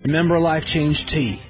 Remember Life Change Tea.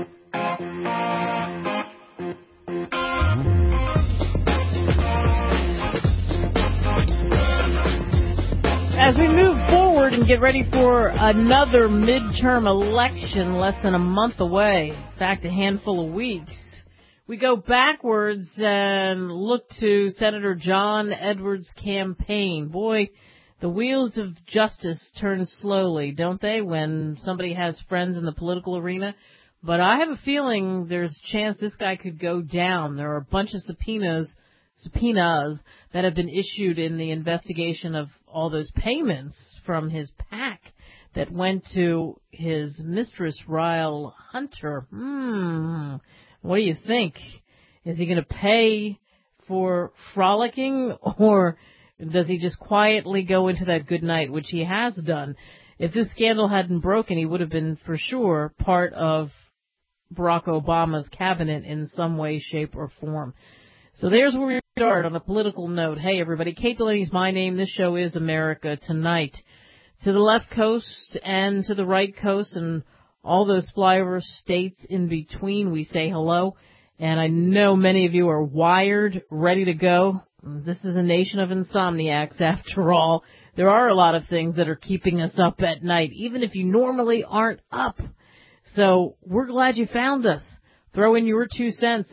As we move forward and get ready for another midterm election less than a month away, in fact, a handful of weeks, we go backwards and look to Senator John Edwards' campaign. Boy, the wheels of justice turn slowly, don't they, when somebody has friends in the political arena? But I have a feeling there's a chance this guy could go down. There are a bunch of subpoenas that have been issued in the investigation of all those payments from his PAC that went to his mistress, Ryle Hunter. What do you think? Is he going to pay for frolicking, or does he just quietly go into that good night, which he has done? If this scandal hadn't broken, he would have been for sure part of Barack Obama's cabinet in some way, shape, or form. So there's where we start on a political note. Hey, everybody, Kate Delaney's my name. This show is America Tonight. To the left coast and to the right coast and all those flyover states in between, we say hello. And I know many of you are wired, ready to go. This is a nation of insomniacs, after all. There are a lot of things that are keeping us up at night, even if you normally aren't up. So we're glad you found us. Throw in your 2 cents,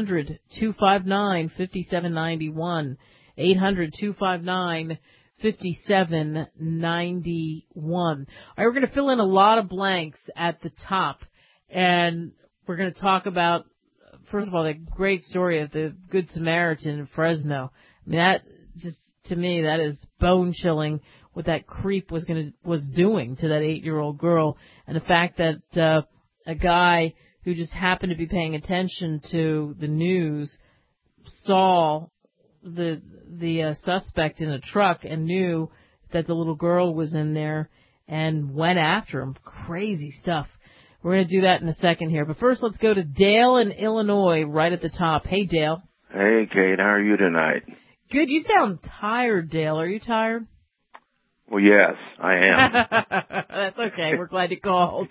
800-259-5791, 800-259-5791. All right, we're going to fill in a lot of blanks at the top, and we're going to talk about, first of all, the great story of the Good Samaritan in Fresno. I mean, that just, to me, that is bone-chilling what that creep was doing to that 8-year-old girl, and the fact that a guy who just happened to be paying attention to the news saw the suspect in a truck and knew that the little girl was in there and went after him. Crazy stuff. We're going to do that in a second here. But first, let's go to Dale in Illinois right at the top. Hey, Dale. Hey, Kate. How are you tonight? Good. You sound tired, Dale. Are you tired? Well, yes, I am. That's okay. We're glad you called.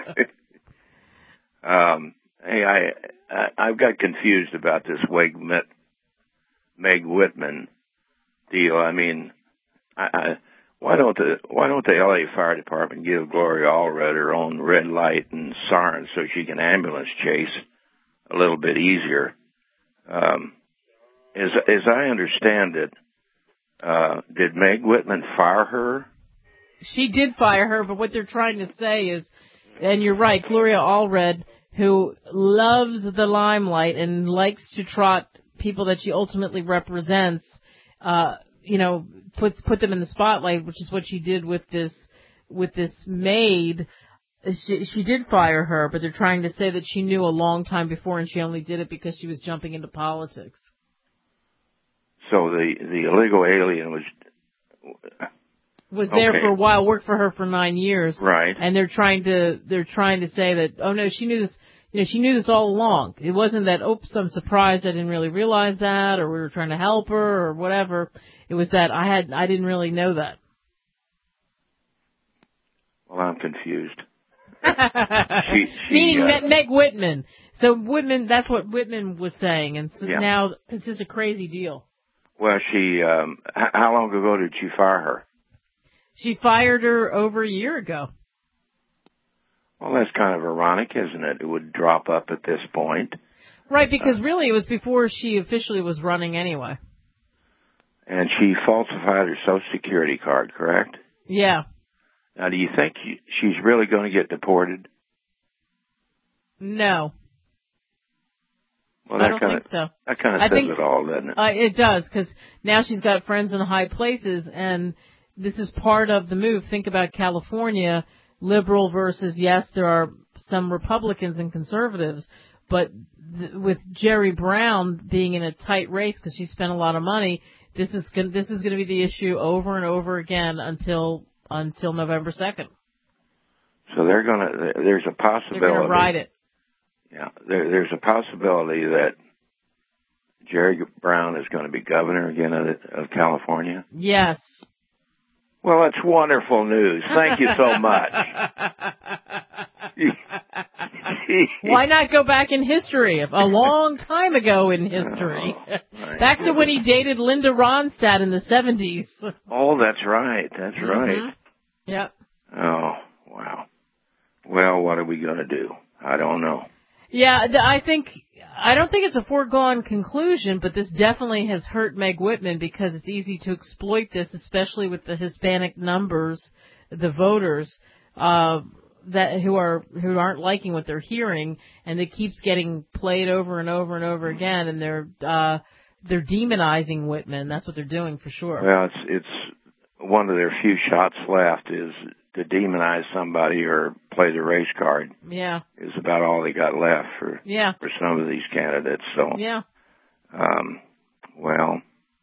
Hey, I've got confused about this Meg Whitman deal. I mean, why don't the LA Fire Department give Gloria Allred her own red light and siren so she can ambulance chase a little bit easier? As I understand it, did Meg Whitman fire her? She did fire her, but what they're trying to say is, and you're right, Gloria Allred, who loves the limelight and likes to trot people that she ultimately represents, put them in the spotlight, which is what she did with this maid. She did fire her, but they're trying to say that she knew a long time before, and she only did it because she was jumping into politics. So the illegal alien was there for a while, worked for her for 9 years. Right. And they're trying to say that, oh no, she knew this, she knew this all along. It wasn't that, oops, I'm surprised I didn't really realize that, or we were trying to help her, or whatever. It was that I didn't really know that. Well, I'm confused. Meaning Meg Whitman. So Whitman, that's what Whitman was saying, and so now it's just a crazy deal. Well, how long ago did she fire her? She fired her over a year ago. Well, that's kind of ironic, isn't it? It would drop up at this point. Right, because really it was before she officially was running anyway. And she falsified her Social Security card, correct? Yeah. Now, do you think she's really going to get deported? No. Well, I don't think so. That kind of says it all, doesn't it? It does, because now she's got friends in high places, and this is part of the move. Think about California, liberal versus, yes, there are some Republicans and conservatives, but with Jerry Brown being in a tight race because she spent a lot of money, this is going to be the issue over and over again until November 2nd. So there's a possibility. They're going to ride it. Yeah, there's a possibility that Jerry Brown is going to be governor again of California. Yes. Well, that's wonderful news. Thank you so much. You Why not go back in history? A long time ago in history. Back to when he dated Linda Ronstadt in the 70s. Oh, that's right. That's right. Yep. Oh, wow. Well, what are we going to do? I don't know. Yeah, I don't think it's a foregone conclusion, but this definitely has hurt Meg Whitman because it's easy to exploit this, especially with the Hispanic numbers, the voters, who aren't liking what they're hearing, and it keeps getting played over and over and over again, and they're demonizing Whitman. That's what they're doing for sure. Well, it's one of their few shots left is to demonize somebody or play the race card. Yeah. Is about all they got left for some of these candidates. So well,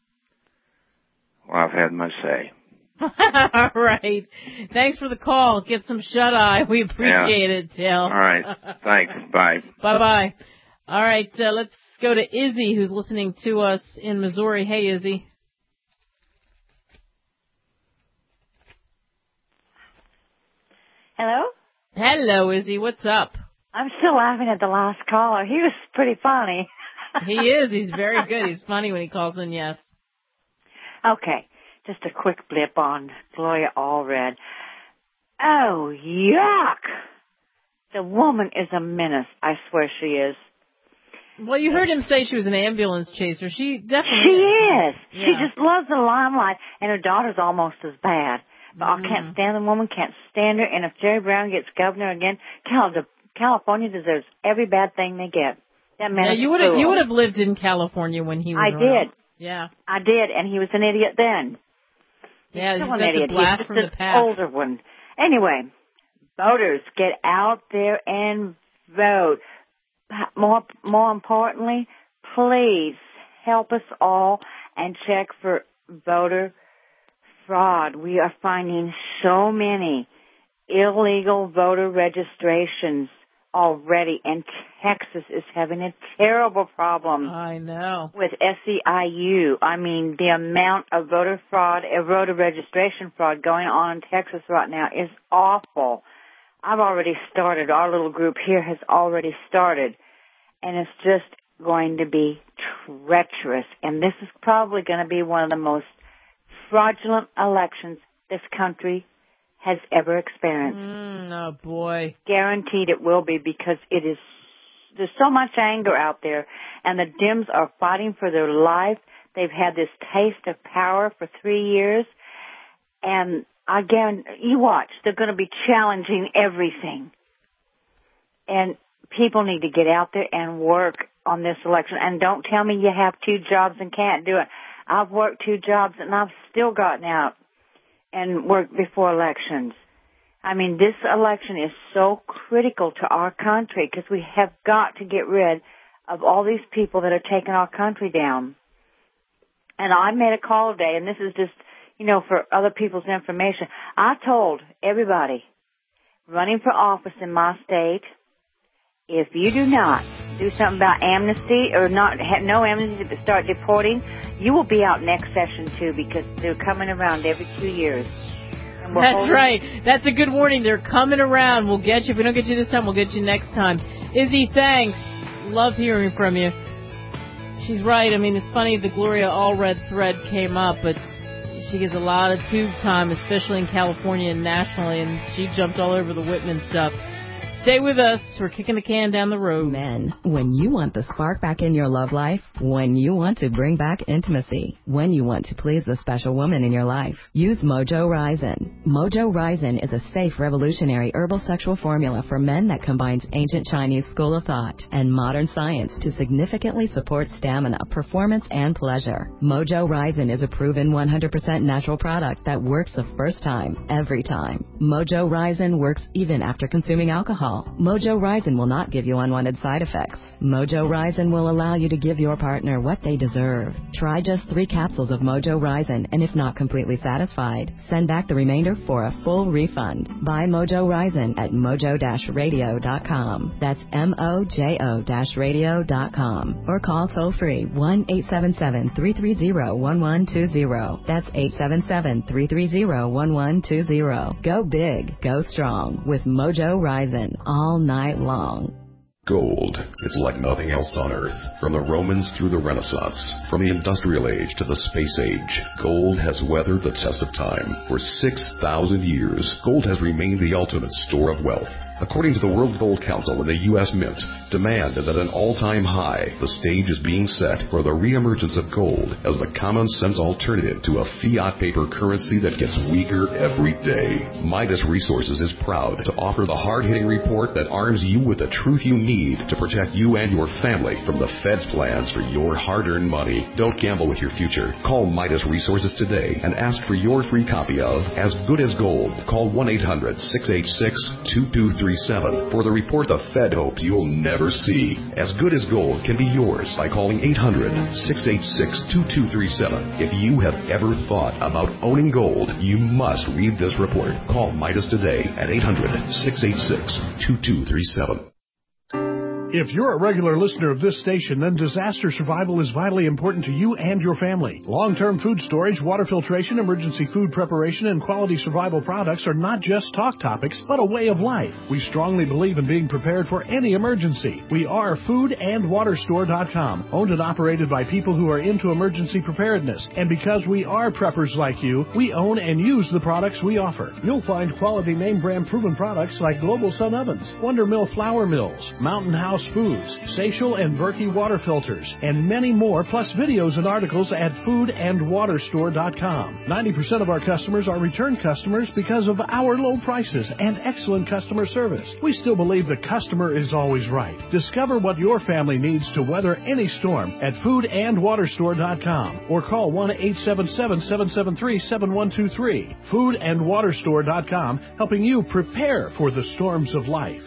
I've had my say. All right. Thanks for the call. Get some shut-eye. We appreciate it, Till. All right. Thanks. Bye. Bye-bye. All right. Let's go to Izzy, who's listening to us in Missouri. Hey, Izzy. Hello? Hello, Izzy. What's up? I'm still laughing at the last caller. He was pretty funny. He is. He's very good. He's funny when he calls in, yes. Okay. Just a quick blip on Gloria Allred. Oh, yuck! The woman is a menace. I swear she is. Well, you heard him say she was an ambulance chaser. She definitely is. Yeah. She just loves the limelight, and her daughter's almost as bad. But I can't stand the woman, can't stand her, and if Jerry Brown gets governor again, California deserves every bad thing they get. That man you would have lived in California when he was I around. did. Yeah. I did, and he was an idiot then. Yeah, He's still an that's idiot. a blast He's from just the an past. older one. Anyway, voters, get out there and vote. More importantly, please help us all and check for voter fraud. We are finding so many illegal voter registrations already, and Texas is having a terrible problem. I know. With SEIU. I mean, the amount of voter fraud, voter registration fraud going on in Texas right now is awful. I've already started. Our little group here has already started, and it's just going to be treacherous. And this is probably going to be one of the most fraudulent elections this country has ever experienced. Oh, boy. Guaranteed it will be, because there's so much anger out there, and the Dems are fighting for their life. They've had this taste of power for 3 years, and again, you watch, they're going to be challenging everything. And people need to get out there and work on this election. And don't tell me you have 2 jobs and can't do it. I've worked 2 jobs, and I've still gotten out and worked before elections. I mean, this election is so critical to our country, because we have got to get rid of all these people that are taking our country down. And I made a call today, and this is just, for other people's information. I told everybody running for office in my state, if you do not do something about amnesty, or not have no amnesty but start deporting, you will be out next session too, because they're coming around every 2 years. That's right. That's a good warning. They're coming around. We'll get you. If we don't get you this time, we'll get you next time. Izzy, thanks. Love hearing from you. She's right. I mean, it's funny the Gloria Allred thread came up, but she gets a lot of tube time, especially in California and nationally, and she jumped all over the Whitman stuff. Stay with us. We're kicking the can down the road. Men, when you want the spark back in your love life, when you want to bring back intimacy, when you want to please the special woman in your life, use Mojo Ryzen. Mojo Ryzen is a safe, revolutionary herbal sexual formula for men that combines ancient Chinese school of thought and modern science to significantly support stamina, performance, and pleasure. Mojo Ryzen is a proven 100% natural product that works the first time, every time. Mojo Ryzen works even after consuming alcohol. Mojo Ryzen will not give you unwanted side effects. Mojo Ryzen will allow you to give your partner what they deserve. Try just 3 capsules of Mojo Ryzen, and if not completely satisfied, send back the remainder for a full refund. Buy Mojo Ryzen at mojo-radio.com. That's mojo-radio.com. Or call toll-free 1-877-330-1120. That's 877-330-1120. Go big, go strong with Mojo Ryzen all night long. Gold is like nothing else on Earth. From the Romans through the Renaissance, from the Industrial Age to the Space Age, gold has weathered the test of time. For 6,000 years, gold has remained the ultimate store of wealth. According to the World Gold Council and the U.S. Mint, demand is at an all-time high. The stage is being set for the reemergence of gold as the common-sense alternative to a fiat paper currency that gets weaker every day. Midas Resources is proud to offer the hard-hitting report that arms you with the truth you need to protect you and your family from the Fed's plans for your hard-earned money. Don't gamble with your future. Call Midas Resources today and ask for your free copy of As Good as Gold. Call 1-800-686-2237 for the report the Fed hopes you'll never see. As Good as Gold can be yours by calling 800-686-2237. If you have ever thought about owning gold, you must read this report. Call Midas today at 800-686-2237. If you're a regular listener of this station, then disaster survival is vitally important to you and your family. Long-term food storage, water filtration, emergency food preparation, and quality survival products are not just talk topics, but a way of life. We strongly believe in being prepared for any emergency. We are foodandwaterstore.com, owned and operated by people who are into emergency preparedness. And because we are preppers like you, we own and use the products we offer. You'll find quality name brand proven products like Global Sun Ovens, Wonder Mill Flour Mills, Mountain House Foods, Seychelles and Berkey water filters, and many more, plus videos and articles at foodandwaterstore.com. 90% of our customers are return customers because of our low prices and excellent customer service. We still believe the customer is always right. Discover what your family needs to weather any storm at foodandwaterstore.com or call 1-877-773-7123. Foodandwaterstore.com, helping you prepare for the storms of life.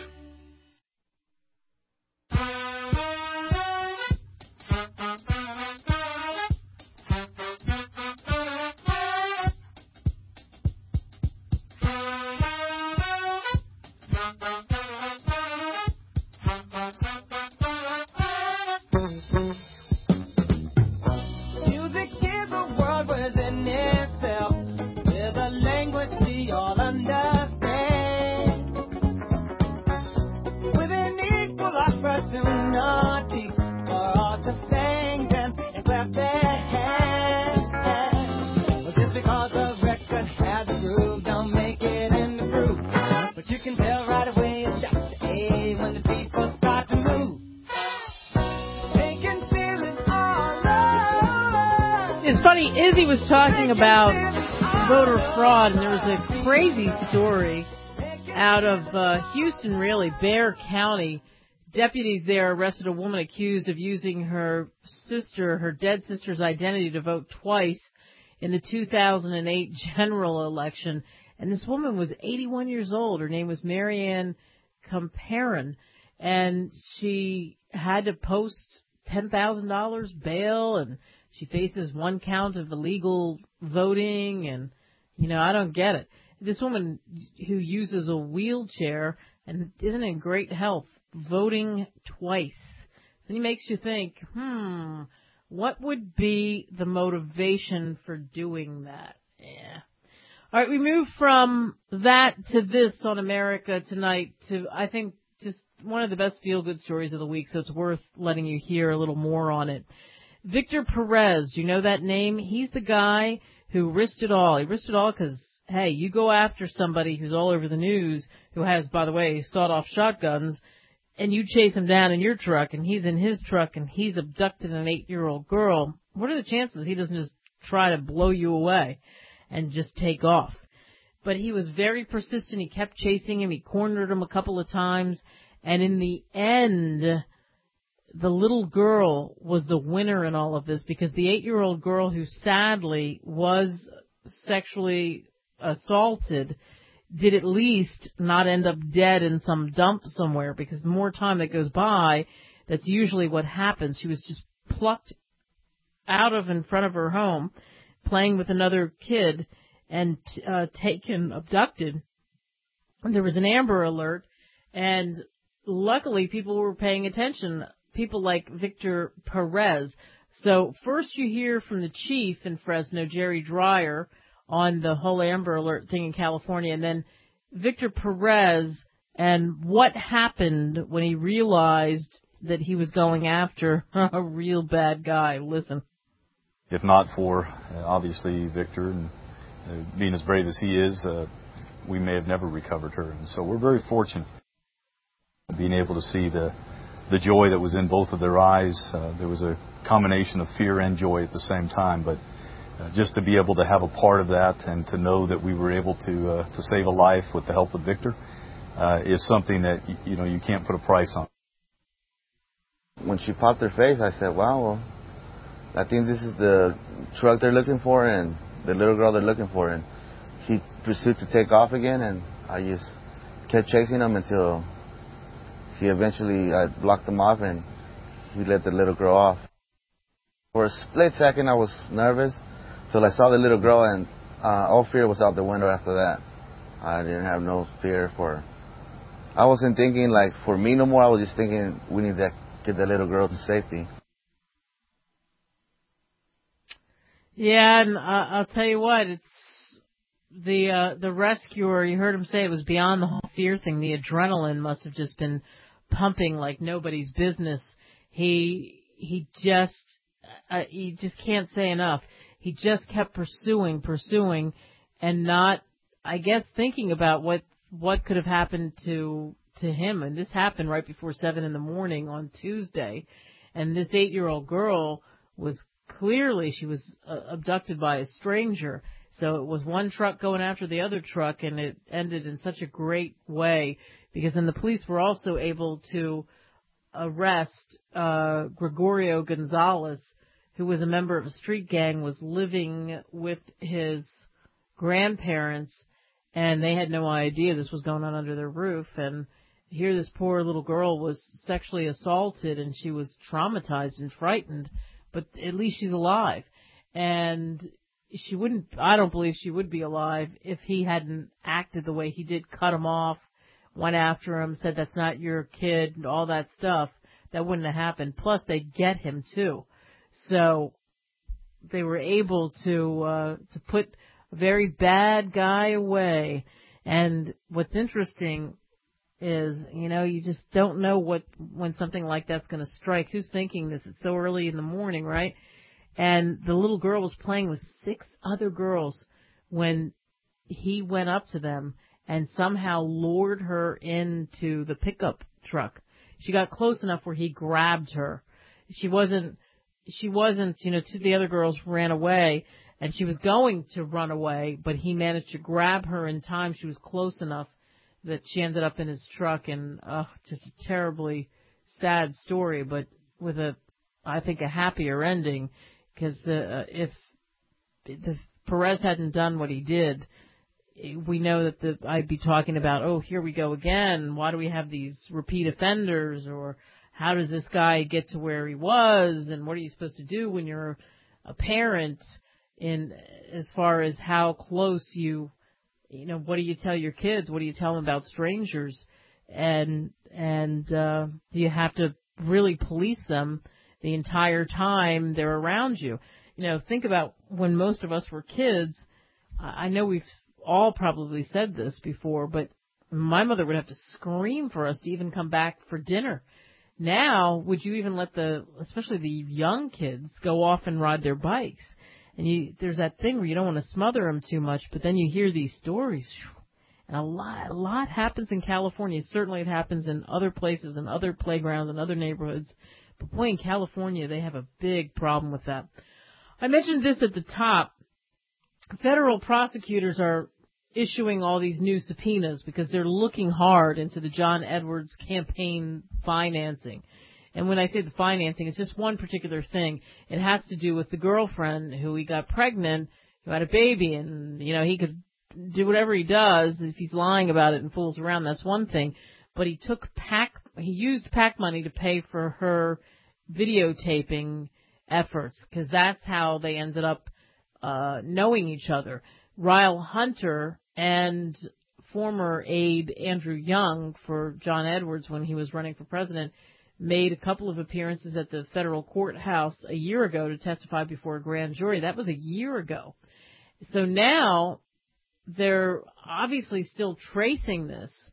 Izzy was talking about voter fraud, and there was a crazy story out of Houston, really, Bexar County. Deputies there arrested a woman accused of using her dead sister's identity to vote twice in the 2008 general election. And this woman was 81 years old. Her name was Marianne Comparin, and she had to post $10,000 bail, and she faces one count of illegal voting, and, I don't get it. This woman who uses a wheelchair and isn't in great health, voting twice. Then it makes you think, what would be the motivation for doing that? Yeah. All right, we move from that to this on America Tonight to, I think, just one of the best feel-good stories of the week, so it's worth letting you hear a little more on it. Victor Perez, you know that name? He's the guy who risked it all. He risked it all because, hey, you go after somebody who's all over the news, who has, by the way, sawed-off shotguns, and you chase him down in your truck, and he's in his truck, and he's abducted an 8-year-old girl. What are the chances he doesn't just try to blow you away and just take off? But he was very persistent. He kept chasing him. He cornered him a couple of times, and in the end, the little girl was the winner in all of this, because the 8-year-old girl who sadly was sexually assaulted did at least not end up dead in some dump somewhere, because the more time that goes by, that's usually what happens. She was just plucked out of in front of her home, playing with another kid, and abducted. And there was an Amber Alert, and luckily people were paying attention. People like Victor Perez. So first you hear from the chief in Fresno, Jerry Dreyer, on the whole Amber Alert thing in California, and then Victor Perez and what happened when he realized that he was going after a real bad guy. Listen. If not for, obviously, Victor and being as brave as he is, we may have never recovered her. And so we're very fortunate being able to see the joy that was in both of their eyes. There was a combination of fear and joy at the same time, but just to be able to have a part of that and to know that we were able to save a life with the help of Victor is something that, you can't put a price on. When she popped her face, I said, wow, well, I think this is the truck they're looking for and the little girl they're looking for. And he pursued to take off again, and I just kept chasing him until he eventually, I blocked him off and he let the little girl off. For a split second, I was nervous till I saw the little girl, and all fear was out the window after that. I didn't have no fear I wasn't thinking like for me no more. I was just thinking we need to get the little girl to safety. Yeah, and I'll tell you what, it's the rescuer. You heard him say it was beyond the whole fear thing. The adrenaline must have just been pumping like nobody's business. He just can't say enough. He just kept pursuing, and not, I guess, thinking about what could have happened to him. And this happened right before 7 a.m. on Tuesday, and this 8-year-old girl was clearly, she was abducted by a stranger. So it was one truck going after the other truck, and it ended in such a great way, because then the police were also able to arrest Gregorio Gonzalez, who was a member of a street gang, was living with his grandparents, and they had no idea this was going on under their roof. And here this poor little girl was sexually assaulted, and she was traumatized and frightened, but at least she's alive. And I don't believe she would be alive if he hadn't acted the way he did, cut him off, went after him, said that's not your kid, and all that stuff. That wouldn't have happened. Plus, they get him too. So they were able to put a very bad guy away. And what's interesting is, you just don't know when something like that's going to strike. Who's thinking this? It's so early in the morning, right? And the little girl was playing with 6 other girls when he went up to them and somehow lured her into the pickup truck. She got close enough where he grabbed her. She wasn't, two the other girls ran away, and she was going to run away, but he managed to grab her in time. She was close enough that she ended up in his truck, and just a terribly sad story, but with I think a happier ending, because if Perez hadn't done what he did, we know that I'd be talking about, here we go again. Why do we have these repeat offenders? Or how does this guy get to where he was? And what are you supposed to do when you're a parent as far as how close what do you tell your kids? What do you tell them about strangers? And do you have to really police them the entire time they're around you? Think about when most of us were kids. I know we've all probably said this before, but my mother would have to scream for us to even come back for dinner. Now, would you even let especially the young kids, go off and ride their bikes? And there's that thing where you don't want to smother them too much, but then you hear these stories, and a lot happens in California. Certainly it happens in other places, in other playgrounds, in other neighborhoods. But boy, in California, they have a big problem with that. I mentioned this at the top. Federal prosecutors are issuing all these new subpoenas because they're looking hard into the John Edwards campaign financing. And when I say the financing, it's just one particular thing. It has to do with the girlfriend who he got pregnant, who had a baby, and, he could do whatever he does. If he's lying about it and fools around, that's one thing. But he used PAC money to pay for her videotaping efforts, because that's how they ended up knowing each other. Ryle Hunter and former aide Andrew Young for John Edwards, when he was running for president, made a couple of appearances at the federal courthouse a year ago to testify before a grand jury. That was a year ago. So now they're obviously still tracing this,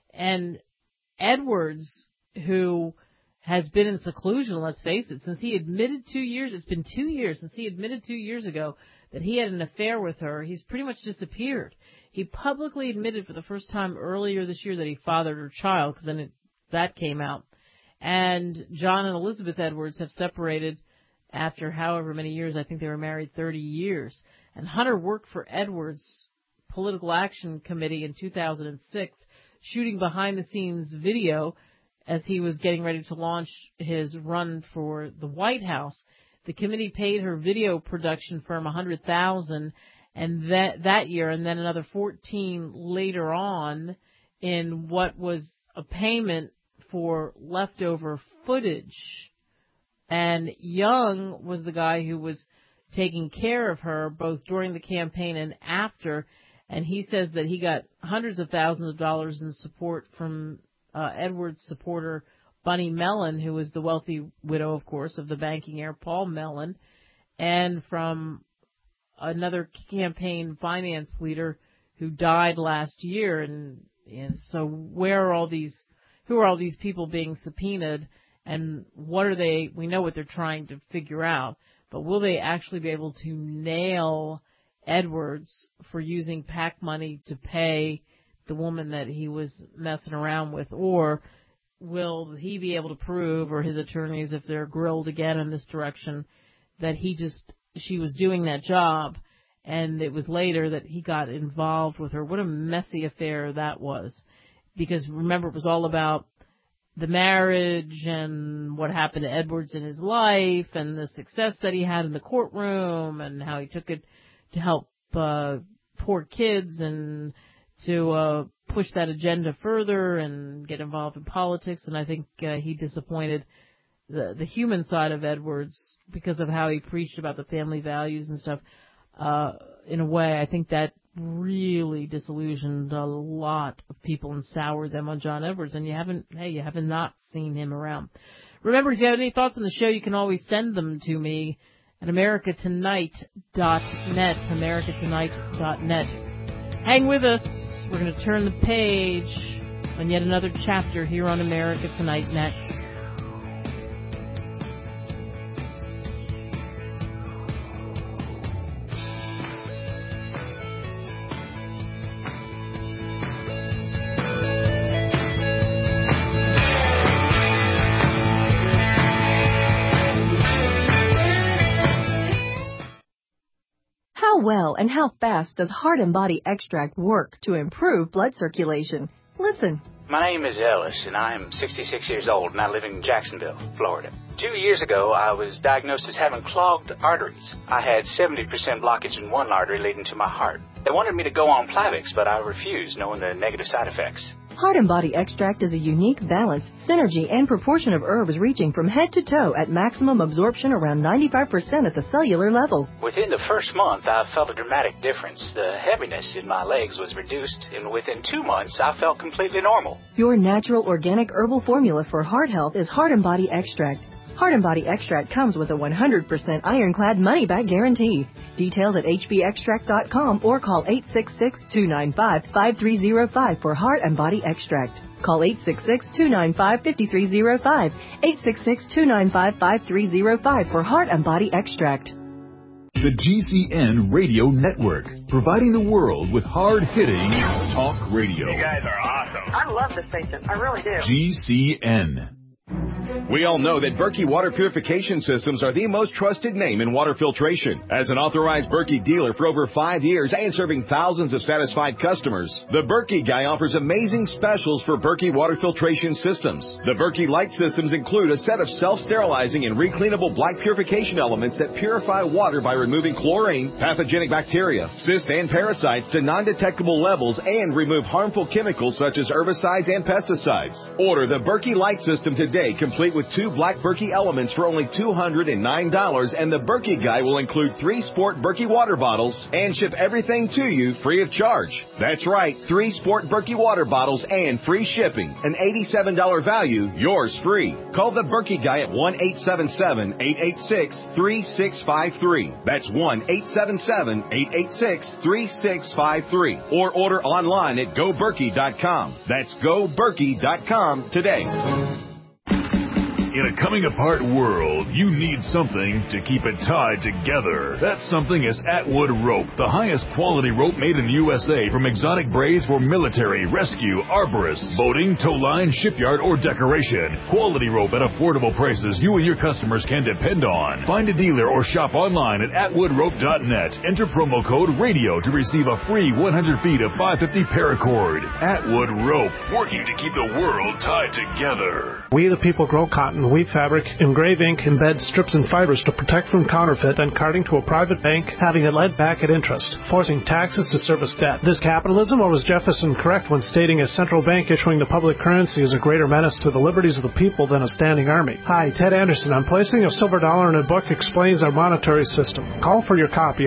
And Edwards, who has been in seclusion, let's face it, since he admitted 2 years, it's been 2 years since he admitted 2 years ago that he had an affair with her. He's pretty much disappeared. He publicly admitted for the first time earlier this year that he fathered her child, because then that came out. And John and Elizabeth Edwards have separated after however many years. I think they were married 30 years. And Hunter worked for Edwards' Political Action Committee in 2006, shooting behind-the-scenes video as he was getting ready to launch his run for the White House. The committee paid her video production firm $100,000 and that year, and then another $14,000 later on in what was a payment for leftover footage. And Young was the guy who was taking care of her both during the campaign and after, and he says that he got hundreds of thousands of dollars in support from Edwards supporter Bunny Mellon, who was the wealthy widow, of course, of the banking heir Paul Mellon, and from another campaign finance leader who died last year. And so who are all these people being subpoenaed, and what are they? We know what they're trying to figure out, but will they actually be able to nail Edwards for using PAC money to pay the woman that he was messing around with, or will he be able to prove, or his attorneys, if they're grilled again in this direction, that she was doing that job, and it was later that he got involved with her? What a messy affair that was. Because remember, it was all about the marriage and what happened to Edwards in his life and the success that he had in the courtroom and how he took it to help poor kids and to push that agenda further and get involved in politics. And I think he disappointed the human side of Edwards because of how he preached about the family values and stuff. In a way, I think that really disillusioned a lot of people and soured them on John Edwards. And you haven't not seen him around. Remember, if you have any thoughts on the show, you can always send them to me at americatonight.net, americatonight.net. Hang with us. We're going to turn the page on yet another chapter here on America Tonight next. How well and how fast does Heart and Body Extract work to improve blood circulation? Listen. My name is Ellis, and I am 66 years old, and I live in Jacksonville, Florida. 2 years ago, I was diagnosed as having clogged arteries. I had 70% blockage in one artery leading to my heart. They wanted me to go on Plavix, but I refused, knowing the negative side effects. Heart and Body Extract is a unique balance, synergy, and proportion of herbs reaching from head to toe at maximum absorption around 95% at the cellular level. Within the first month, I felt a dramatic difference. The heaviness in my legs was reduced, and within 2 months, I felt completely normal. Your natural organic herbal formula for heart health is Heart and Body Extract. Heart and Body Extract comes with a 100% ironclad money-back guarantee. Details at hbextract.com or call 866-295-5305 for Heart and Body Extract. Call 866-295-5305, 866-295-5305 for Heart and Body Extract. The GCN Radio Network, providing the world with hard-hitting talk radio. You guys are awesome. I love the station. I really do. GCN. We all know that Berkey Water Purification Systems are the most trusted name in water filtration. As an authorized Berkey dealer for over 5 years and serving thousands of satisfied customers, the Berkey Guy offers amazing specials for Berkey Water Filtration Systems. The Berkey Light Systems include a set of self-sterilizing and recleanable black purification elements that purify water by removing chlorine, pathogenic bacteria, cysts, and parasites to non-detectable levels and remove harmful chemicals such as herbicides and pesticides. Order the Berkey Light System today, complete with with 2 Black Berkey Elements for only $209, and the Berkey Guy will include 3 Sport Berkey water bottles and ship everything to you free of charge. That's right, 3 Sport Berkey water bottles and free shipping. An $87 value, yours free. Call the Berkey Guy at 1-877-886-3653. That's 1-877-886-3653. Or order online at GoBerkey.com. That's GoBerkey.com today. In a coming-apart world, you need something to keep it tied together. That something is Atwood Rope, the highest quality rope made in the USA, from exotic braids for military, rescue, arborists, boating, tow line, shipyard, or decoration. Quality rope at affordable prices you and your customers can depend on. Find a dealer or shop online at atwoodrope.net. Enter promo code RADIO to receive a free 100 feet of 550 paracord. Atwood Rope, working to keep the world tied together. We the people grow cotton, weave fabric, engrave ink, embed strips and fibers to protect from counterfeit and carting to a private bank, having it led back at interest, forcing taxes to service debt. This capitalism, or was Jefferson correct when stating a central bank issuing the public currency is a greater menace to the liberties of the people than a standing army? Hi, Ted Anderson. I'm placing a silver dollar in a book explains our monetary system. Call for your copy,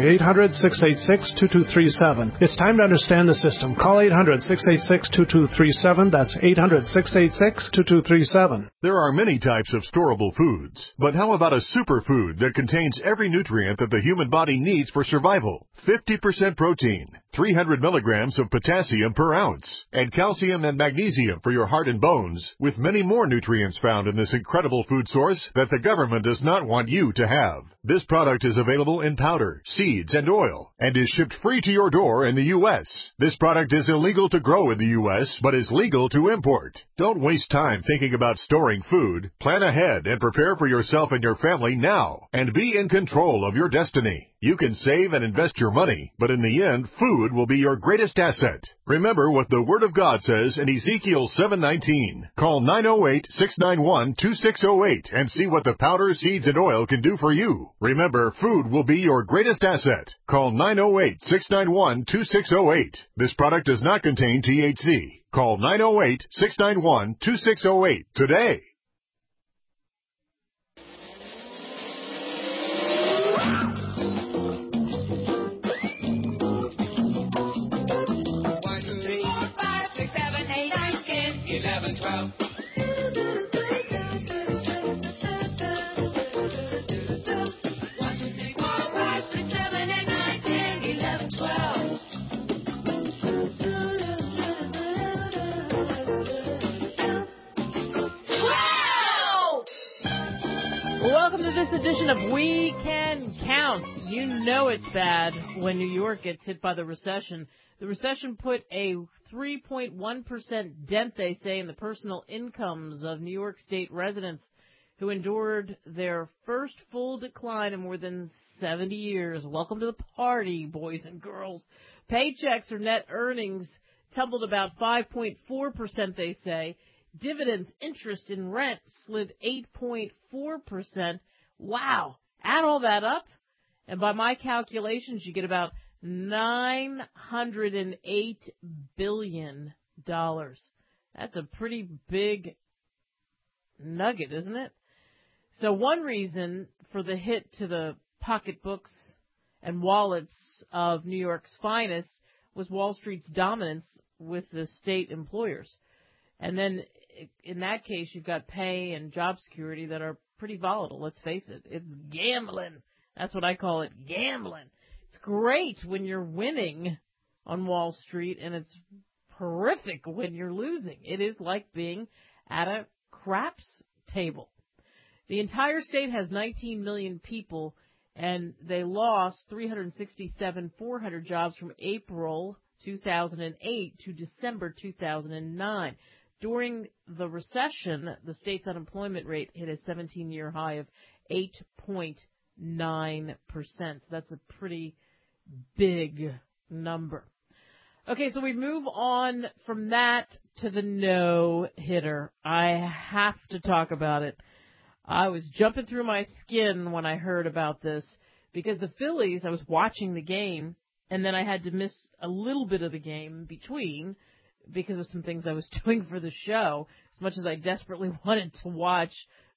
800-686-2237. It's time to understand the system. Call 800-686-2237. That's 800-686-2237. There are many types of storable foods, but how about a superfood that contains every nutrient that the human body needs for survival? 50% protein, 300 milligrams of potassium per ounce, and calcium and magnesium for your heart and bones, with many more nutrients found in this incredible food source that the government does not want you to have. This product is available in powder, seeds, and oil, and is shipped free to your door in the U.S. This product is illegal to grow in the U.S., but is legal to import. Don't waste time thinking about storing food. Plan ahead and prepare for yourself and your family now, and be in control of your destiny. You can save and invest your money, but in the end, food will be your greatest asset. Remember what the Word of God says in Ezekiel 7:19. Call 908-691-2608 and see what the powder, seeds, and oil can do for you. Remember, food will be your greatest asset. Call 908-691-2608. This product does not contain THC. Call 908-691-2608 today. Welcome to this edition of We Can Count. You know it's bad when New York gets hit by the recession. The recession put a 3.1% dent, they say, in the personal incomes of New York State residents who endured their first full decline in more than 70 years. Welcome to the party, boys and girls. Paychecks or net earnings tumbled about 5.4%, they say. Dividends, interest, and rent slid 8.4%. Wow. Add all that up, and by my calculations, you get about $908 billion. That's a pretty big nugget, isn't it? So one reason for the hit to the pocketbooks and wallets of New York's finest was Wall Street's dominance with the state employers. And then in that case, you've got pay and job security that are pretty volatile. Let's face it. It's gambling. That's what I call it, gambling. It's great when you're winning on Wall Street, and it's horrific when you're losing. It is like being at a craps table. The entire state has 19 million people, and they lost 367,400 jobs from April 2008 to December 2009. During the recession, the state's unemployment rate hit a 17-year high of 8.9%. So that's a pretty big number. Okay, so we move on from that to the no-hitter. I have to talk about it. I was jumping through my skin when I heard about this because the Phillies, I was watching the game, and then I had to miss a little bit of the game in between because of some things I was doing for the show, as much as I desperately wanted to watch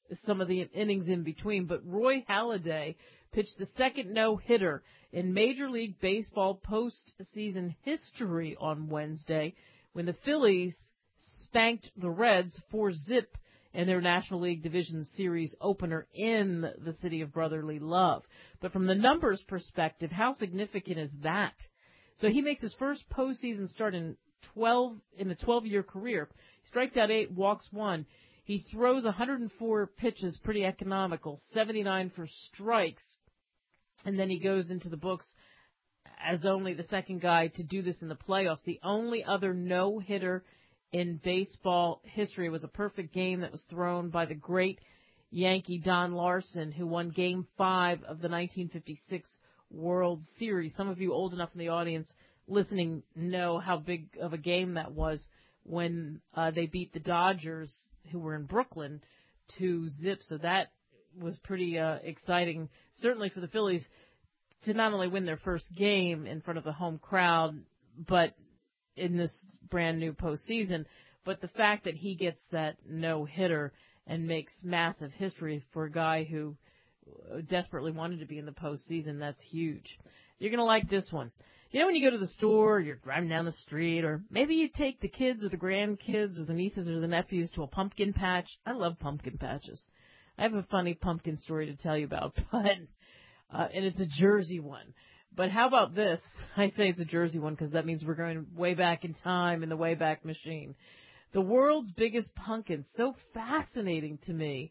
some of the innings in between. But Roy Halladay pitched the second no-hitter in Major League Baseball postseason history on Wednesday when the Phillies spanked the Reds 4-0 in their National League Division Series opener in the city of brotherly love. But from the numbers perspective, how significant is that? So he makes his first postseason start in a 12-year career. He strikes out 8, walks 1. He throws 104 pitches, pretty economical, 79 for strikes. And then he goes into the books as only the second guy to do this in the playoffs. The only other no-hitter in baseball history was a perfect game that was thrown by the great Yankee Don Larson, who won Game 5 of the 1956 World Series. Some of you old enough in the audience listening know how big of a game that was when they beat the Dodgers, who were in Brooklyn, 2-0. So that was pretty exciting, certainly for the Phillies, to not only win their first game in front of the home crowd, but in this brand new postseason, but the fact that he gets that no-hitter and makes massive history for a guy who desperately wanted to be in the postseason, that's huge. You're going to like this one. You know when you go to the store, you're driving down the street, or maybe you take the kids or the grandkids or the nieces or the nephews to a pumpkin patch. I love pumpkin patches. I have a funny pumpkin story to tell you about, but and it's a Jersey one. But how about this? I say it's a Jersey one because that means we're going way back in time in the Wayback Machine. The world's biggest pumpkin. So fascinating to me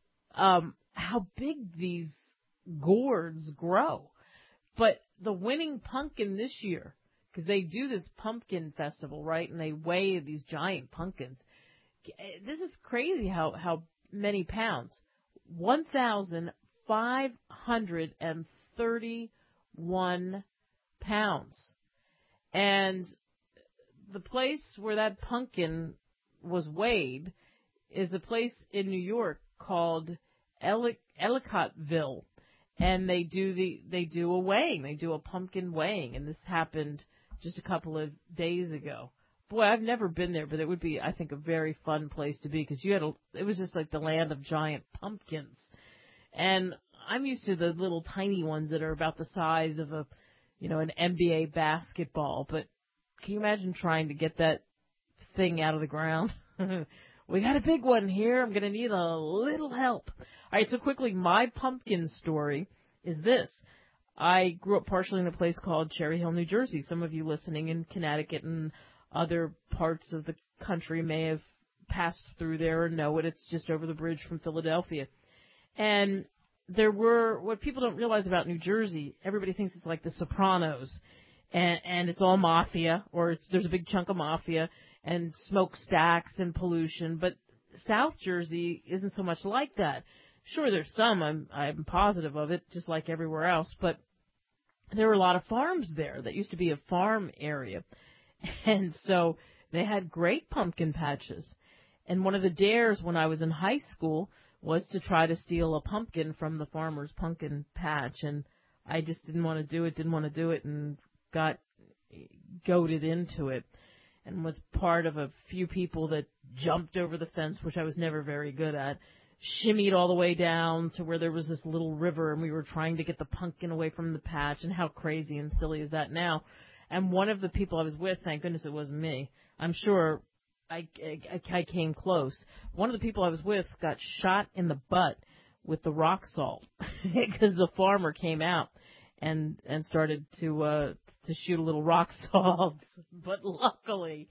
how big these gourds grow. But the winning pumpkin this year, because they do this pumpkin festival, right, and they weigh these giant pumpkins. This is crazy how many pounds. 1,531 pounds. And the place where that pumpkin was weighed is a place in New York called Ellicottville. And they do a weighing. They do a pumpkin weighing. And this happened just a couple of days ago. Boy, I've never been there, but it would be, I think, a very fun place to be because it was just like the land of giant pumpkins. And I'm used to the little tiny ones that are about the size of an NBA basketball. But can you imagine trying to get that thing out of the ground? We got a big one here. I'm going to need a little help. All right, so quickly, my pumpkin story is this. I grew up partially in a place called Cherry Hill, New Jersey. Some of you listening in Connecticut and other parts of the country may have passed through there or know it. It's just over the bridge from Philadelphia. And there were, what people don't realize about New Jersey, everybody thinks it's like the Sopranos, and it's all mafia, or there's a big chunk of mafia, and smokestacks and pollution, but South Jersey isn't so much like that. Sure, there's some, I'm positive of it, just like everywhere else, but there were a lot of farms there. That used to be a farm area. And so they had great pumpkin patches. And one of the dares when I was in high school was to try to steal a pumpkin from the farmer's pumpkin patch. And I just didn't want to do it, and got goaded into it. And was part of a few people that jumped over the fence, which I was never very good at, shimmied all the way down to where there was this little river, and we were trying to get the pumpkin away from the patch. And how crazy and silly is that now? And one of the people I was with, thank goodness it wasn't me, I'm sure I came close. One of the people I was with got shot in the butt with the rock salt because the farmer came out and started to shoot a little rock salt. But luckily,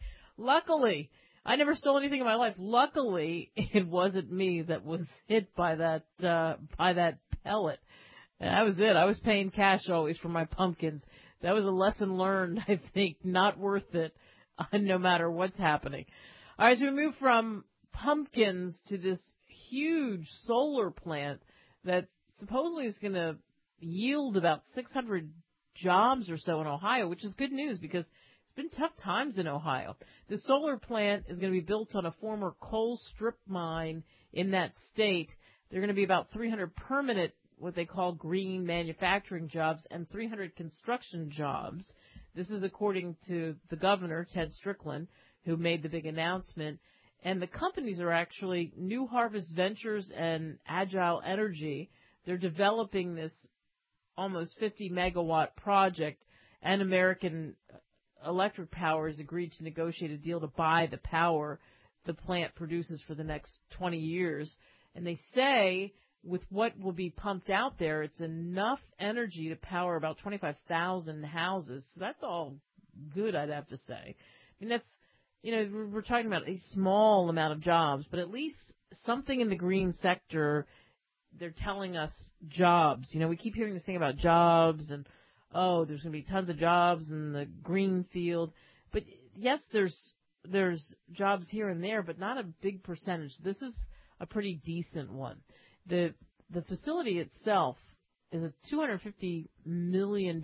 I never stole anything in my life. Luckily, it wasn't me that was hit by that pellet. And that was it. I was paying cash always for my pumpkins. That was a lesson learned, I think, not worth it, no matter what's happening. All right, so we move from pumpkins to this huge solar plant that supposedly is going to yield about 600 jobs or so in Ohio, which is good news because it's been tough times in Ohio. The solar plant is going to be built on a former coal strip mine in that state. There are going to be about 300 permanent, what they call green manufacturing jobs, and 300 construction jobs. This is according to the governor, Ted Strickland, who made the big announcement. And the companies are actually New Harvest Ventures and Agile Energy. They're developing this almost 50-megawatt project, and American Electric Power has agreed to negotiate a deal to buy the power the plant produces for the next 20 years. And they say with what will be pumped out there, it's enough energy to power about 25,000 houses. So that's all good, I'd have to say. I mean, that's, we're talking about a small amount of jobs, but at least something in the green sector, they're telling us jobs. We keep hearing this thing about jobs and, there's going to be tons of jobs in the green field. But yes, there's jobs here and there, but not a big percentage. This is a pretty decent one. The facility itself is a $250 million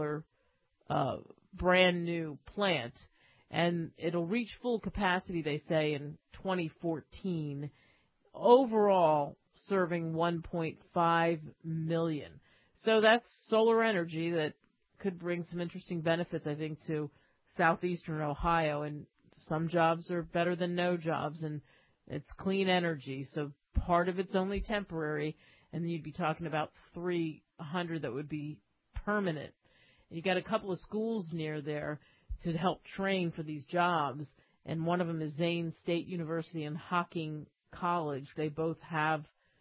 brand new plant, and it'll reach full capacity, they say, in 2014. Overall, serving 1.5 million. So that's solar energy that could bring some interesting benefits, I think, to southeastern Ohio. And some jobs are better than no jobs, and it's clean energy. So part of it's only temporary, and then you'd be talking about 300 that would be permanent. And you got a couple of schools near there to help train for these jobs, and one of them is Zane State University and Hocking College. They both have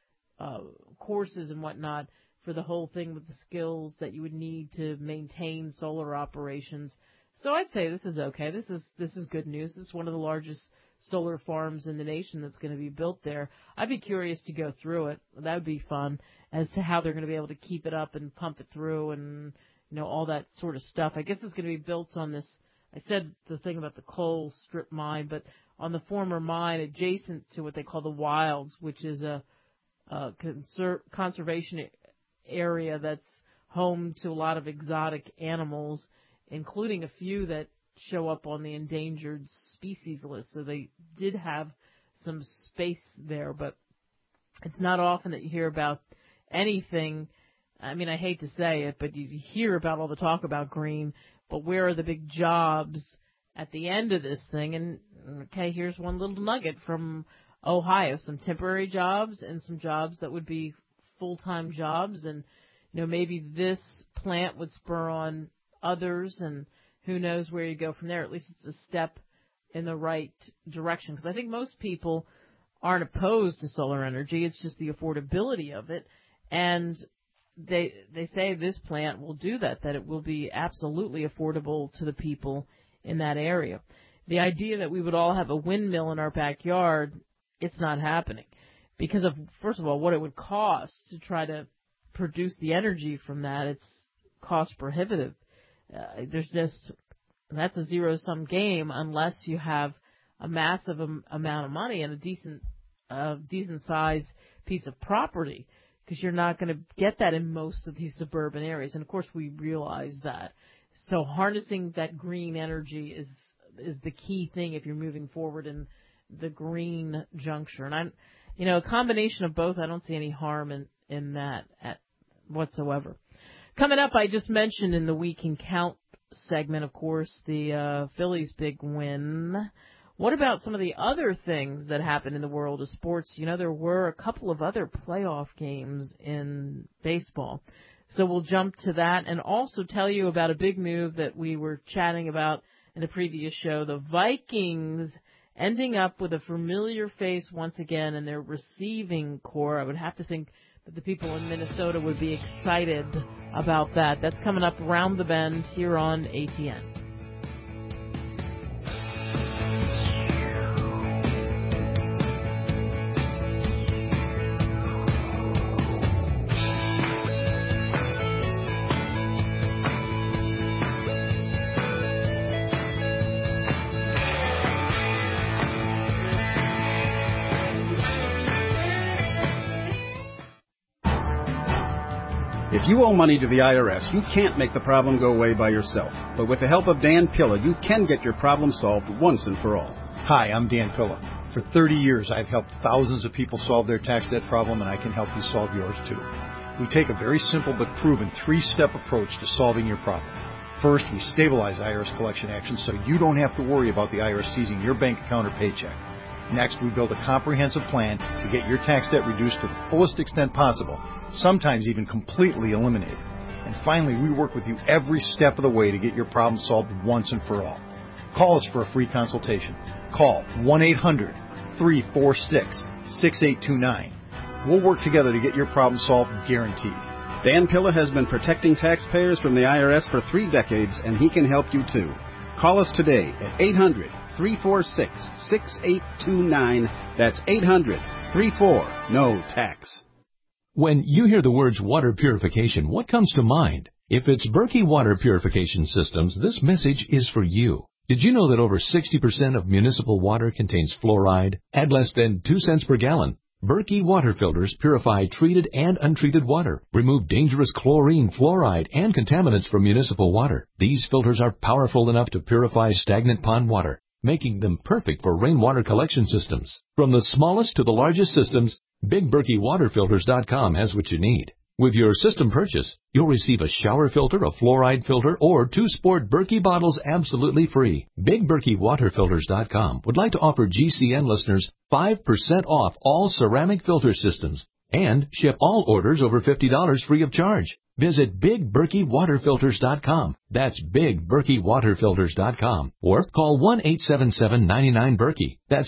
courses and whatnot for the whole thing with the skills that you would need to maintain solar operations. So I'd say this is okay. This is good news. This is one of the largest solar farms in the nation that's going to be built there. I'd be curious to go through it. That would be fun, as to how they're going to be able to keep it up and pump it through and, all that sort of stuff. I guess it's going to be built on this. I said the thing about the coal strip mine, but on the former mine adjacent to what they call the Wilds, which is a conservation area that's home to a lot of exotic animals, including a few that show up on the endangered species list. So they did have some space there, but it's not often that you hear about anything. I mean, I hate to say it, but you hear about all the talk about green, but where are the big jobs at the end of this thing? And, okay, here's one little nugget from Ohio, some temporary jobs and some jobs that would be full-time jobs. And, maybe this plant would spur on others, and who knows where you go from there. At least it's a step in the right direction, because I think most people aren't opposed to solar energy. It's just the affordability of it. And they say this plant will do that it will be absolutely affordable to the people in that area. The idea that we would all have a windmill in our backyard, it's not happening because of, first of all, what it would cost to try to produce the energy from that. It's cost prohibitive. That's a zero-sum game unless you have a massive amount of money and a decent-sized piece of property, because you're not going to get that in most of these suburban areas. And, of course, we realize that. So harnessing that green energy is the key thing if you're moving forward in the green juncture. And a combination of both, I don't see any harm in that whatsoever. Coming up, I just mentioned in the We Can Count segment, of course, the Phillies' big win. What about some of the other things that happened in the world of sports? There were a couple of other playoff games in baseball. So we'll jump to that and also tell you about a big move that we were chatting about in a previous show. The Vikings ending up with a familiar face once again in their receiving core. I would have to think that the people in Minnesota would be excited about that. That's coming up around the bend here on ATN. If you owe money to the IRS, you can't make the problem go away by yourself. But with the help of Dan Pilla, you can get your problem solved once and for all. Hi, I'm Dan Pilla. For 30 years, I've helped thousands of people solve their tax debt problem, and I can help you solve yours too. We take a very simple but proven 3-step approach to solving your problem. First, we stabilize IRS collection actions so you don't have to worry about the IRS seizing your bank account or paycheck. Next, we build a comprehensive plan to get your tax debt reduced to the fullest extent possible, sometimes even completely eliminated. And finally, we work with you every step of the way to get your problem solved once and for all. Call us for a free consultation. Call 1-800-346-6829. We'll work together to get your problem solved, guaranteed. Dan Pilla has been protecting taxpayers from the IRS for 3 decades, and he can help you too. Call us today at 800-346-6829. That's 800-34-NO-TAX. When you hear the words water purification, what comes to mind? If it's Berkey Water Purification Systems, this message is for you. Did you know that over 60% of municipal water contains fluoride at less than 2 cents per gallon? Berkey water filters purify treated and untreated water, remove dangerous chlorine, fluoride, and contaminants from municipal water. These filters are powerful enough to purify stagnant pond water, making them perfect for rainwater collection systems. From the smallest to the largest systems, BigBerkeyWaterFilters.com has what you need. With your system purchase, you'll receive a shower filter, a fluoride filter, or 2 sport Berkey bottles absolutely free. BigBerkeyWaterFilters.com would like to offer GCN listeners 5% off all ceramic filter systems and ship all orders over $50 free of charge. Visit BigBerkeyWaterFilters.com. That's BigBerkeyWaterFilters.com. Or call 1-877-99-BERKEY. That's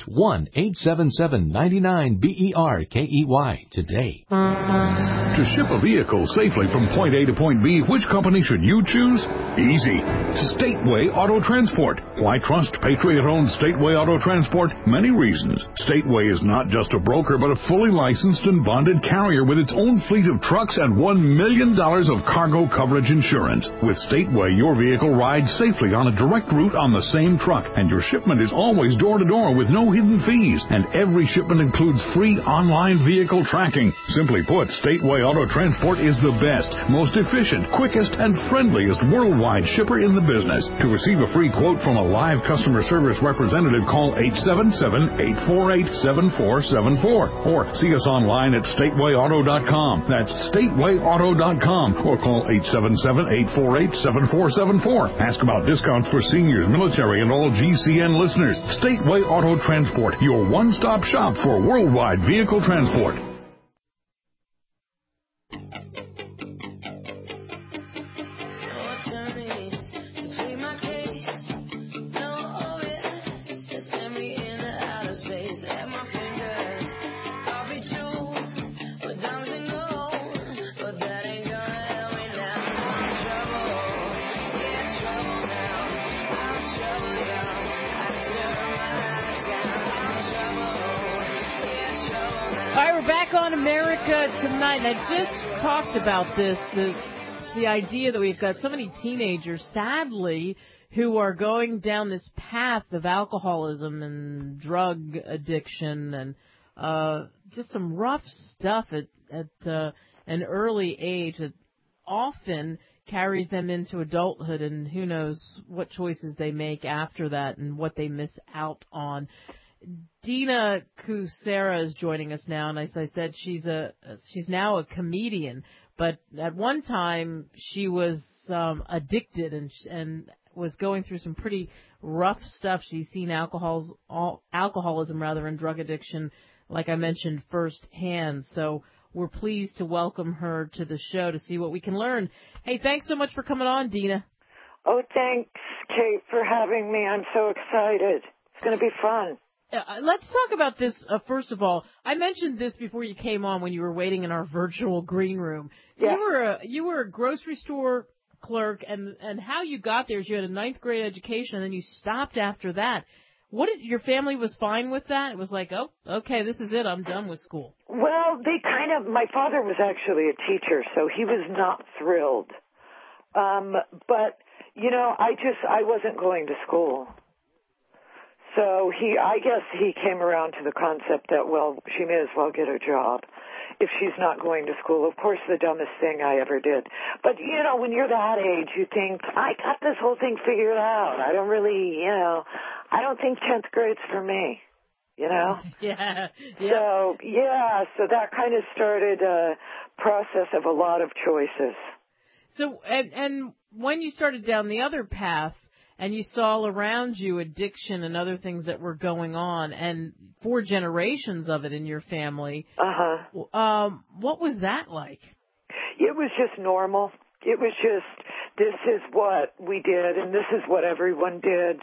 1-877-99-BERKEY today. To ship a vehicle safely from point A to point B, which company should you choose? Easy. Stateway Auto Transport. Why trust Patriot-owned Stateway Auto Transport? Many reasons. Stateway is not just a broker, but a fully licensed and bonded carrier with its own fleet of trucks and $1 million of cargo coverage insurance. With Stateway, your vehicle rides safely on a direct route on the same truck, and your shipment is always door-to-door with no hidden fees, and every shipment includes free online vehicle tracking. Simply put, Stateway Auto Transport is the best, most efficient, quickest, and friendliest worldwide shipper in the business. To receive a free quote from a live customer service representative, call 877-848-7474, or see us online at StatewayAuto.com. That's StatewayAuto.com, or call 877-848-7474. Ask about discounts for seniors, military, and all GCN listeners. Stateway Auto Transport, your one-stop shop for worldwide vehicle transport. Back on America Tonight. I just talked about this, the idea that we've got so many teenagers, sadly, who are going down this path of alcoholism and drug addiction and just some rough stuff at an early age that often carries them into adulthood, and who knows what choices they make after that and what they miss out on. Dina Kucera is joining us now, and as I said, she's now a comedian. But at one time, she was addicted and was going through some pretty rough stuff. She's seen alcoholism and drug addiction, like I mentioned, firsthand. So we're pleased to welcome her to the show to see what we can learn. Hey, thanks so much for coming on, Dina. Oh, thanks, Kate, for having me. I'm so excited. It's going to be fun. Let's talk about this, first of all. I mentioned this before you came on when you were waiting in our virtual green room. Yeah. You were a grocery store clerk, and how you got there is you had a 9th grade education, and then you stopped after that. Your family was fine with that? It was like, oh, okay, this is it. I'm done with school. Well, my father was actually a teacher, so he was not thrilled. But, I wasn't going to school. So I guess he came around to the concept that, well, she may as well get a job if she's not going to school. Of course, the dumbest thing I ever did. But, when you're that age, you think, I got this whole thing figured out. I don't really, I don't think 10th grade's for me, Yeah. So that kind of started a process of a lot of choices. So, and when you started down the other path, and you saw around you addiction and other things that were going on, and 4 generations of it in your family. What was that like? It was just normal. It was just, this is what we did, and this is what everyone did.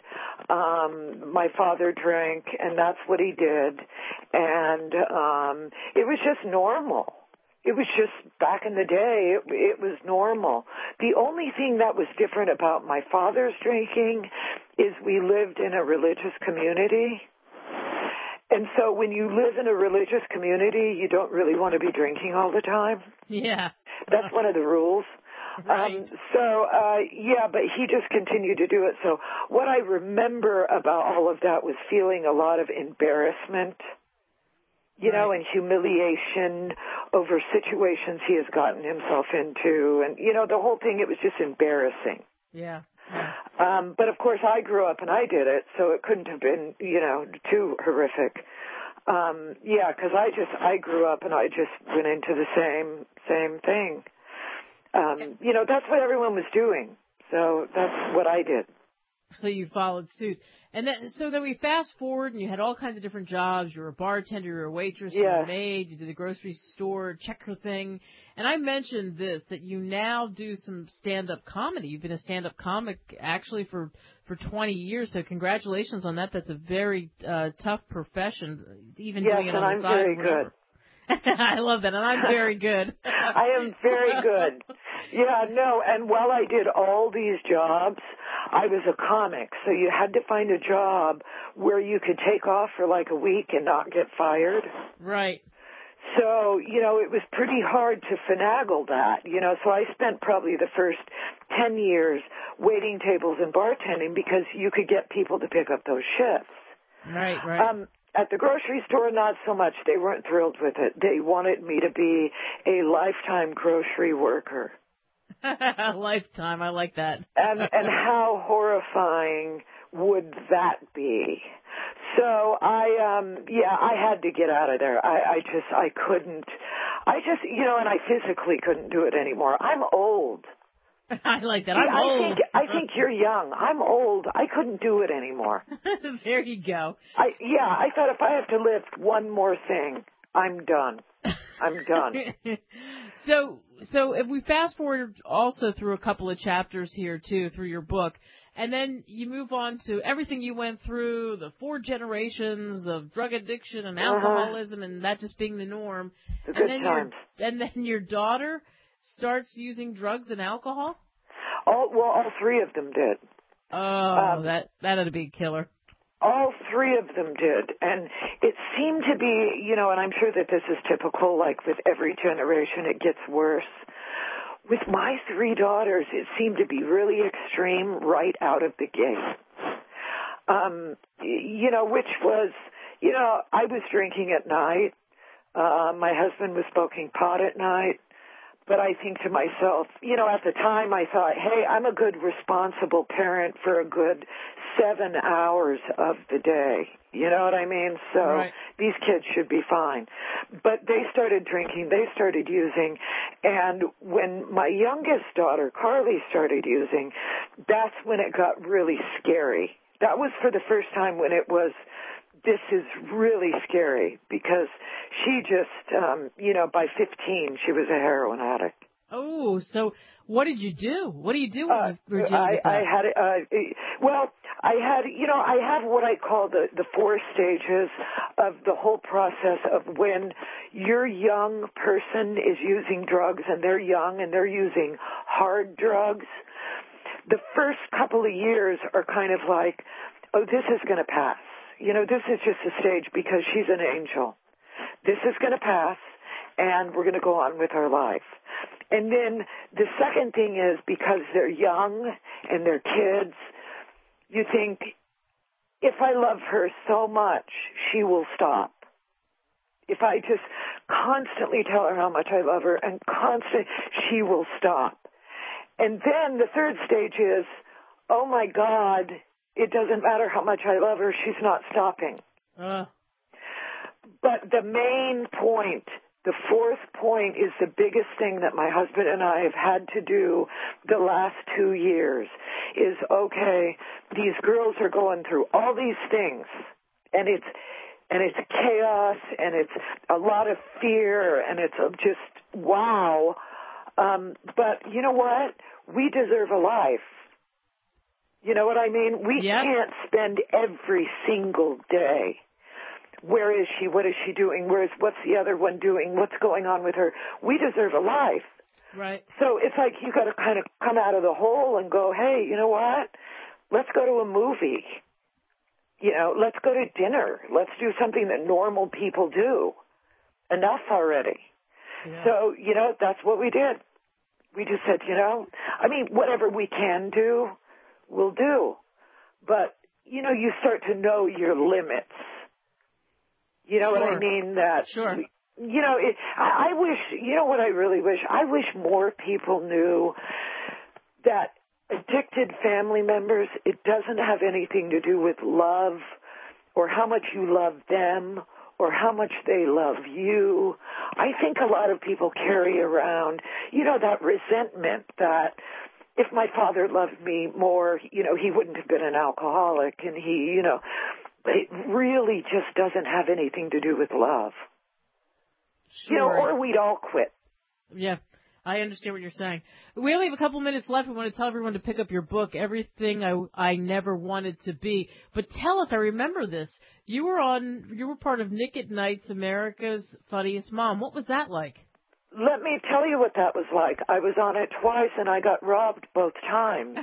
My father drank, and that's what he did. And it was just normal. It was just, back in the day, it was normal. The only thing that was different about my father's drinking is we lived in a religious community. And so when you live in a religious community, you don't really want to be drinking all the time. Yeah. That's one of the rules. Right. But he just continued to do it. So what I remember about all of that was feeling a lot of embarrassment, you know, and humiliation over situations he has gotten himself into. And, you know, the whole thing, it was just embarrassing. Yeah. But of course I grew up and I did it, so it couldn't have been, you know, too horrific. Because I grew up and I just went into the same thing. You know, that's what everyone was doing. So that's what I did. So you followed suit. And then we fast forward and you had all kinds of different jobs. You were a bartender, you were a waitress, you were a maid, you did the grocery store, checker thing. And I mentioned this, that you now do some stand-up comedy. You've been a stand-up comic actually for 20 years. So congratulations on that. That's a very tough profession, even doing it on the side. Yes, and I'm very good. I love that, and I'm very good. I am very good. Yeah, no, and while I did all these jobs, I was a comic, so you had to find a job where you could take off for like a week and not get fired. Right. So, you know, it was pretty hard to finagle that, you know, so I spent probably the first 10 years waiting tables and bartending because you could get people to pick up those shifts. Right. At the grocery store, not so much. They weren't thrilled with it. They wanted me to be a lifetime grocery worker. Lifetime, I like that. and how horrifying would that be? So I had to get out of there. I couldn't, you know, and I physically couldn't do it anymore. I'm old. I like that. I'm old. I think you're young. I'm old. I couldn't do it anymore. There you go. I thought if I have to lift one more thing, I'm done. I'm done. So if we fast forward also through a couple of chapters here too, through your book, and then you move on to everything you went through, the 4 generations of drug addiction and alcoholism, and that just being the norm. The good times. And then your daughter starts using drugs and alcohol? All 3 of them did. Oh, that ought to be a killer. All 3 of them did. And it seemed to be, you know, and I'm sure that this is typical, like with every generation, it gets worse. With my 3 daughters, it seemed to be really extreme right out of the gate. You know, which was, you know, I was drinking at night. My husband was smoking pot at night. But I think to myself, you know, at the time I thought, hey, I'm a good responsible parent for a good 7 hours of the day. You know what I mean? So these kids should be fine. But they started drinking, they started using, and when my youngest daughter, Carly, started using, that's when it got really scary. That was for the first time when it was, this is really scary, because she just, you know, by 15, she was a heroin addict. Oh, so what did you do? What do you do when you're dealing with that? I have what I call the 4 stages of the whole process of when your young person is using drugs, and they're young and they're using hard drugs. The first couple of years are kind of like, oh, this is going to pass. You know, this is just a stage because she's an angel. This is going to pass, and we're going to go on with our life. And then the second thing is, because they're young and they're kids, you think, if I love her so much, she will stop. If I just constantly tell her how much I love her and constantly, she will stop. And then the third stage is, oh my God, it doesn't matter how much I love her, she's not stopping. But the main point The fourth point is the biggest thing that my husband and I have had to do the last 2 years is, okay, these girls are going through all these things, and it's chaos, and it's a lot of fear, and it's just, wow. But you know what? We deserve a life. You know what I mean? We can't spend every single day. Where is she? What is she doing? What's the other one doing? What's going on with her? We deserve a life. Right. So it's like you got to kind of come out of the hole and go, hey, you know what? Let's go to a movie. You know, let's go to dinner. Let's do something that normal people do. Enough already. Yeah. So, you know, that's what we did. We just said, you know, I mean, whatever we can do, we'll do. But, you know, you start to know your limits. You know what I mean? That, you know, I wish, you know what I really wish? I wish more people knew that addicted family members, it doesn't have anything to do with love or how much you love them or how much they love you. I think a lot of people carry around, you know, that resentment that if my father loved me more, you know, he wouldn't have been an alcoholic, and he, you know, it really just doesn't have anything to do with love. Sure. You know, or we'd all quit. Yeah, I understand what you're saying. We only have a couple minutes left. We want to tell everyone to pick up your book, Everything I Never Wanted to Be. But tell us, I remember this. You were part of Nick at Night's America's Funniest Mom. What was that like? Let me tell you what that was like. I was on it twice, and I got robbed both times.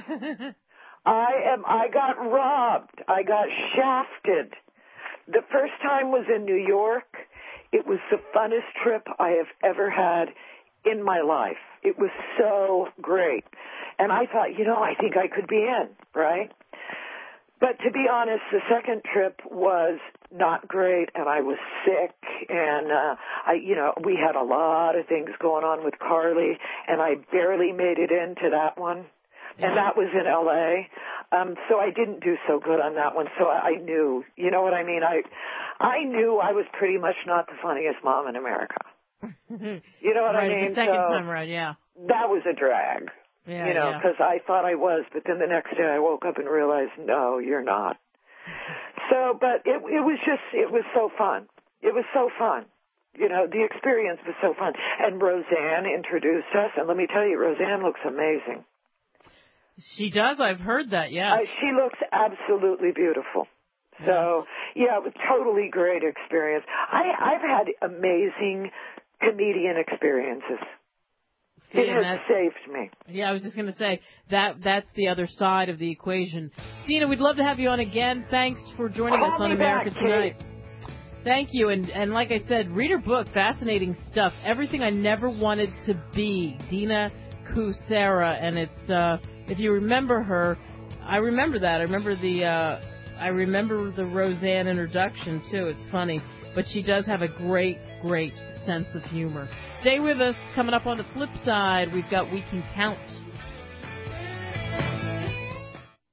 I got robbed. I got shafted. The first time was in New York. It was the funnest trip I have ever had in my life. It was so great. And I thought, you know, I think I could be in, right? But to be honest, the second trip was not great, and I was sick, and we had a lot of things going on with Carly, and I barely made it into that one. And that was in L.A., so I didn't do so good on that one. So I knew, you know what I mean? I knew I was pretty much not the funniest mom in America. You know what I mean? The second time around, yeah. That was a drag, because I thought I was, but then the next day I woke up and realized, no, you're not. So, but it was so fun. It was so fun. You know, the experience was so fun. And Roseanne introduced us, and let me tell you, Roseanne looks amazing. She does. I've heard that, yes. She looks absolutely beautiful. So, yeah, it was totally great experience. I've had amazing comedian experiences. It has saved me. Yeah, I was just going to say, that's the other side of the equation. Dina, we'd love to have you on again. Thanks for joining us on America Tonight. Thank you. And like I said, read her book, fascinating stuff. Everything I Never Wanted to Be, Dina Kucera. And it's... if you remember her, I remember that. I remember the Roseanne introduction, too. It's funny. But she does have a great, great sense of humor. Stay with us. Coming up on the flip side, we've got We Can Count.